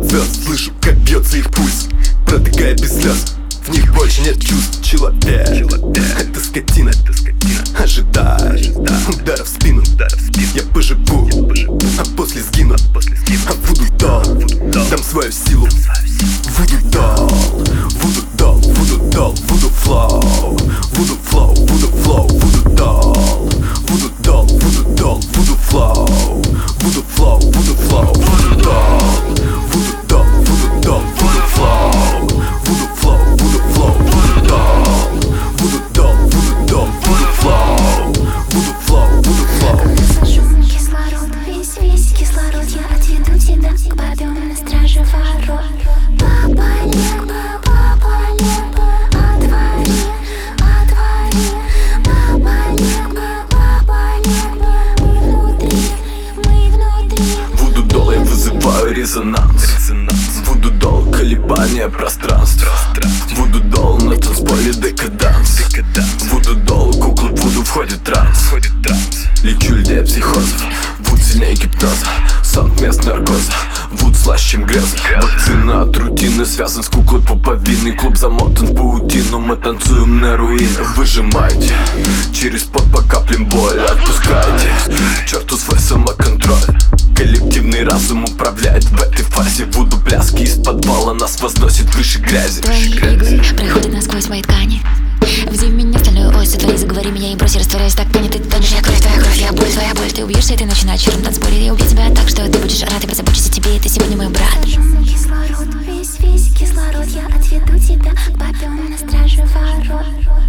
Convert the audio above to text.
звезд. Слышу, как бьется их пульс, протыкая без слез. В них больше нет чувств. Человек, это скотина, ожидает удара в спину. Я поживу, а после сгину. Вуду дол, дам свою силу. Вуду дол, вуду дол, вуду дол, вуду флоу. Вуду флоу, вуду флоу, вуду дол. Вуду дол, вуду дол, вуду флоу. Вуду флоу, вуду флоу, вуду дол. Вуду дол, вуду дол, вуду флоу. Вуду флоу, вуду флоу, вуду дол. Вуду дол, вуду дол, вуду флоу. Вуду флоу, вуду флоу. Сажу кислород, весь кислород. Я отведу тебя к бабам на страже ворот. Папа небо, отвори. Папа небо, мы внутри. Вуду дол, я вызываю резонанс. Вуду дол, колебания пространства. Вуду дол, на танцполе декаданс. Вуду дол, кукла вуду входит в транс. Лечу людей психозов. Вуд сильнее гипноза. Сон вместо наркоза. Вуд слаще, чем греза. Вакцина от рутины, связан с куклой пуповиной. Клуб замотан в паутину, мы танцуем на руинах. Выжимайте через пот по каплям боли. Отпускайте к черту свой самоконтроль. Коллективный разум управляет в этой фазе. Вуду пляски из подвала нас возносит выше грязи. Твои иглы проходят насквозь мои ткани. Вди в меня стальную ось, сотвори, заговори меня и брось. Я растворяюсь так, пони, ты тонешь. Я кровь, твоя кровь, я боль, твоя боль. Ты убьешься, и ты ночь на черном танцполе. Я убью тебя так, что ты будешь рад. Я позабочусь о тебе, и ты сегодня мой брат. Сажу кислород, весь кислород. Я отведу тебя к бабам на страже ворот.